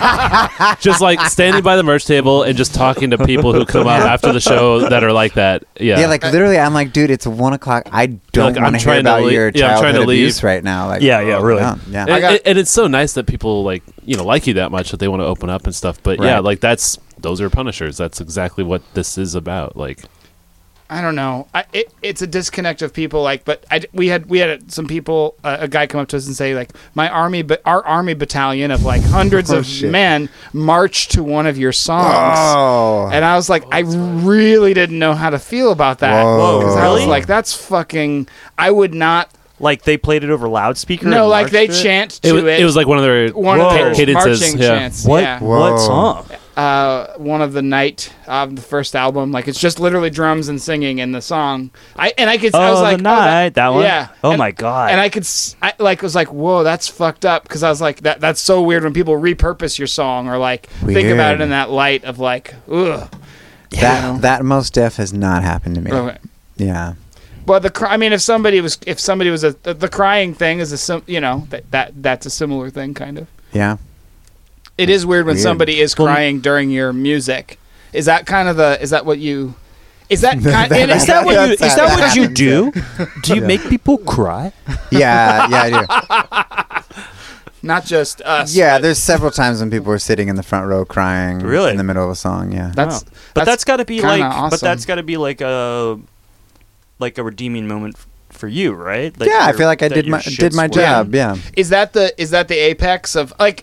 Just like standing by the merch table and just talking to people who come up after the show that are like that. Yeah, Yeah, like literally, I'm like, dude, it's 1 o'clock. I don't Like, I'm want to hear trying to about leave- your yeah, I'm trying childhood to leave. abuse right now. Like, Yeah, really. yeah. and it's so nice that people like you that much that they want to open up and stuff. But yeah, Right. like those are punishers. That's exactly what this is about. Like, I don't know. It's a disconnect of people. Like, but we had some people, a guy come up to us and say like, our army battalion of like hundreds of shit. men marched to one of your songs. Oh. And I was like, I really didn't know how to feel about that. Whoa. Because I was Really? like, that's fucking. I would not. Like they played it over loudspeaker. No, and like they marched it? chant it to was like one of their one of their cadences. marching Yeah. chants. What? Yeah. Whoa. What song? One of the night of the first album. Like it's just literally drums and singing in the song. I was like, the night. That one. Yeah. Oh And- my God. And I was like, whoa, that's fucked up. Because I was like, that's so weird when people repurpose your song or like think about it Weird. in that light of like, ugh. That Most Def has not happened to me. Okay. Yeah. But if somebody was the crying thing is that's a similar thing kind of. Yeah. It is weird when Weird. somebody is crying during your music. Is that kind of is that what you? Is that kind? and is that what you? Is That's that how what you it do? Do you make people cry? Yeah, I do. Not just us. Yeah, there's several times when people were sitting in the front row crying Really? in the middle of a song, yeah. That's Wow. But that's got to be kinda like. awesome. But that's got to be like a redeeming moment for you, right? Like Yeah, I your- feel like I that did your my shit's working. job, yeah. Is that the apex of like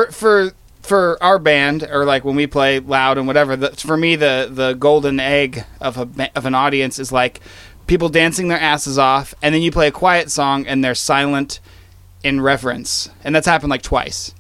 for our band or like when we play loud and whatever? For me, the golden egg of an audience is like people dancing their asses off, and then you play a quiet song and they're silent in reverence, and that's happened like twice.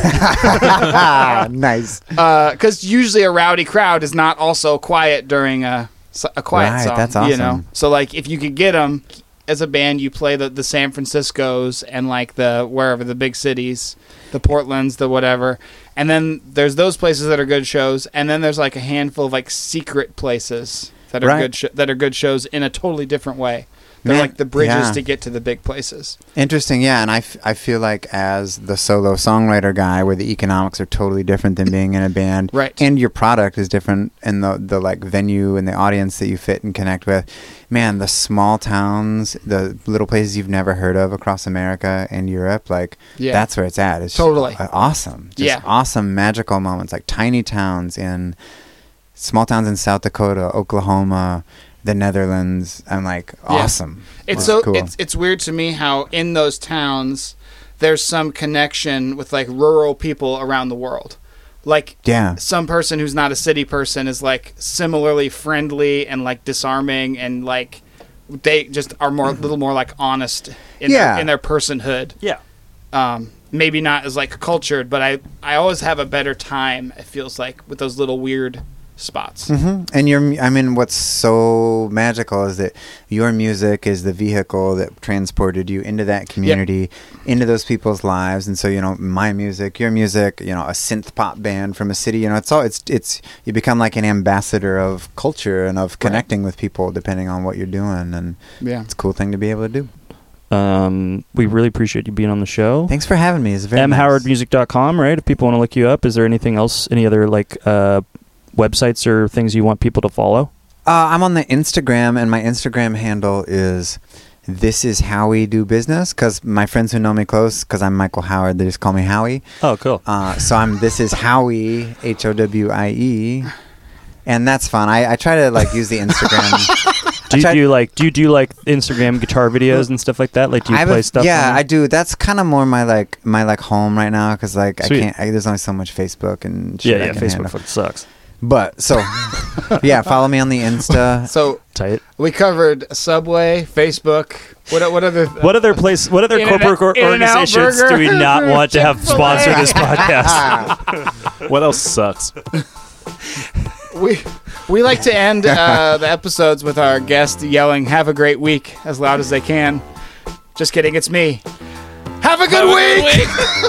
Nice. Because usually a rowdy crowd is not also quiet during a quiet Right, song. that's You know, awesome. so like if you could get them as a band, you play the San Franciscos and like the wherever the big cities, the Portlands, the whatever, and then there's those places that are good shows, and then there's like a handful of like secret places that are Right. good shows in a totally different way. They're Man, like the bridges yeah. to get to the big places. Interesting, yeah, and I feel like as the solo songwriter guy, where the economics are totally different than being in a band, Right. and your product is different, and the like venue and the audience that you fit and connect with, man, the small towns, the little places you've never heard of across America and Europe, like Yeah. that's where it's at. It's Totally. awesome, just Yeah. awesome magical moments, like tiny towns in small towns in South Dakota, Oklahoma, the Netherlands. I'm like, awesome. It's That's so cool. it's weird to me how in those towns there's some connection with like rural people around the world. Like Yeah. some person who's not a city person is like similarly friendly and like disarming and like they just are more a little more like honest in Yeah. their personhood. Yeah. Maybe not as like cultured, but I always have a better time, it feels like, with those little weird spots. And what's so magical is that your music is the vehicle that transported you into that community, into those people's lives. And so, my music, your music, a synth pop band from a city, it's you become like an ambassador of culture and of connecting with people depending on what you're doing. And Yeah. it's a cool thing to be able to do. We really appreciate you being on the show. Thanks for having me. It's very nice. mhowardmusic.com, right? If people want to look you up, is there anything else, any other like websites or things you want people to follow? I'm on the Instagram, and my Instagram handle is this is how we do business, because my friends who know me close, because I'm Michael Howard, they just call me Howie. Oh, cool. So this is Howie, Howie, and that's fun. I try to like use the Instagram. Do you do like Instagram guitar videos and stuff like that? Like, do you play stuff? Yeah, on I do. That's kind of more my home right now, because like Sweet. I can't. There's only so much Facebook and shit I can Facebook handle. fucking sucks. But so yeah, follow me on the Insta. So Tight. we covered Subway, Facebook. What other What other corporate In-N-Out organizations Burger, do we not want to have Chick-fil-A. sponsor this podcast? What else sucks? We like to end the episodes with our guest yelling "Have a great week" as loud as they can. Just kidding, it's me. Have a good week.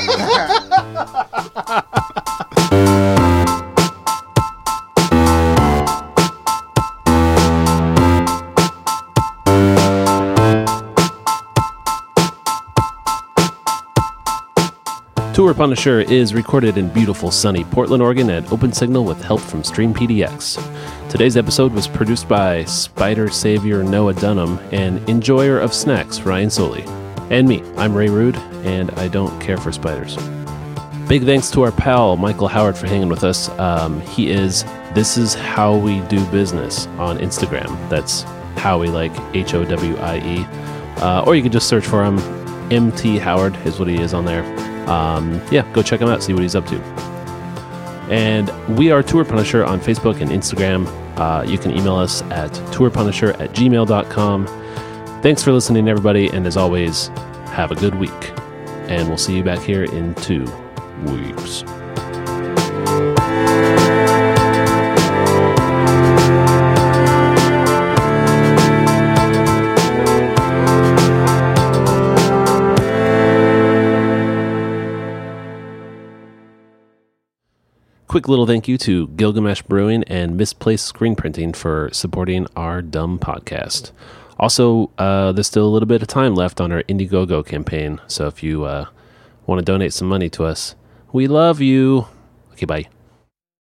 Tour Punisher is recorded in beautiful sunny Portland, Oregon at Open Signal with help from Stream PDX. Today's episode was produced by Spider Savior Noah Dunham and Enjoyer of Snacks Ryan Soley. And me, I'm Ray Rude, and I don't care for spiders. Big thanks to our pal Michael Howard for hanging with us. He is This Is How We Do Business on Instagram. That's Howie, like Howie. Or you could just search for him. MT Howard is what he is on there. Go check him out, see what he's up to. And we are Tour Punisher on Facebook and Instagram. You can email us at tourpunisher@gmail.com. Thanks for listening, everybody, and as always, have a good week. And we'll see you back here in 2 weeks. Quick little thank you to Gilgamesh Brewing and Misplaced Screen Printing for supporting our dumb podcast. Also, there's still a little bit of time left on our Indiegogo campaign, so if you want to donate some money to us, we love you. Okay, bye.